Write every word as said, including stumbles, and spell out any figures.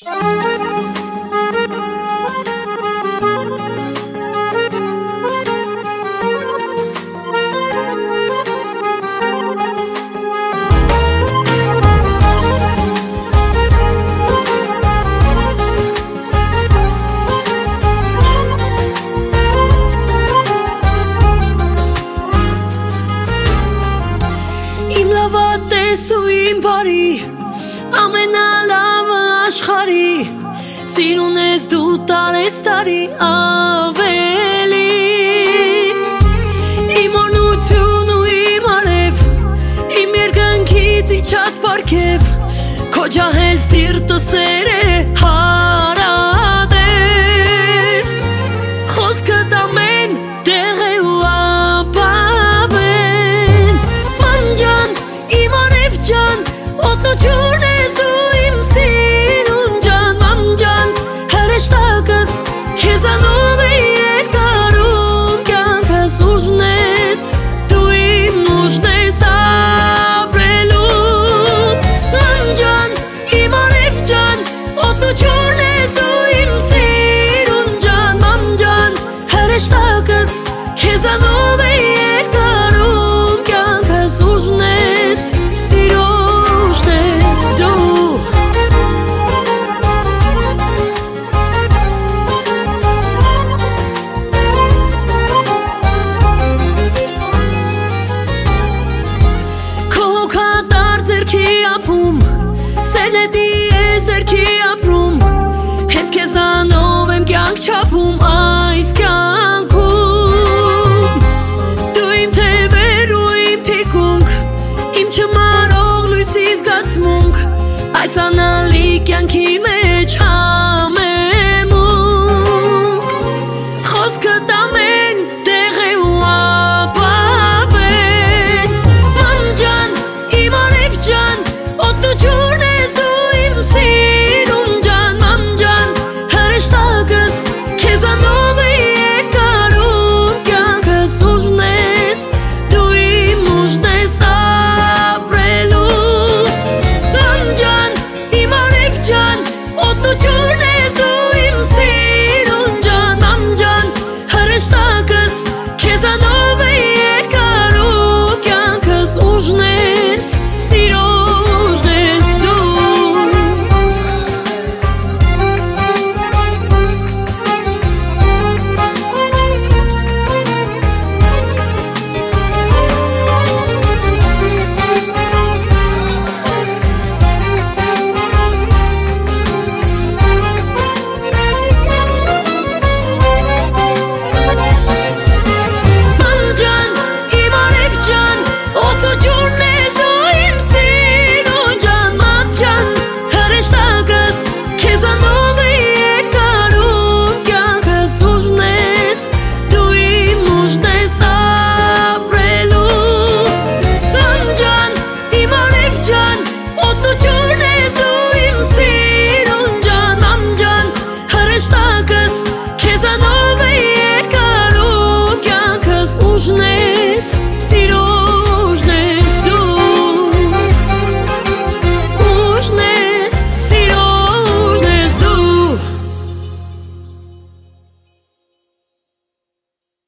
Իմ լավատես ու իմ բարի ամենալավը աշխարհի սիրուն ես դու տարես տարի ավելի Իմ օրնություն ու իմ արև իմ երկնքից իջած պարգև քո ջահել սիրտը սեր է հարատև խոսքդ ամեն տեղ է ու ապավեն Ման ջան, իմ արև ջան, օդնոջուրն ես դու իմ սիրուն ջան Ման ջան, հրեշտակս քեզանով է երկարում կյանքս ուժն ես դու իմ ուժն ես ապրելում Ման ջան, իմ արև ջան, օդնոջուրն ես դու իմ սիրուն ջան Ման ջան, հրեշտակս քեզանով է երկարում կյանքս ուժն ես սիրո ուժն ես դու Քո հոգատար ձեռքի ապրում Սերնետի է ձեռքի ապրում Հենց քեզանով եմ կյանք չափում այս կյանքում Դու իմ թևեր ու իմ թիկունք Իմ չմարող լույսի զգացմունք Այս անալի կյանքի մեջ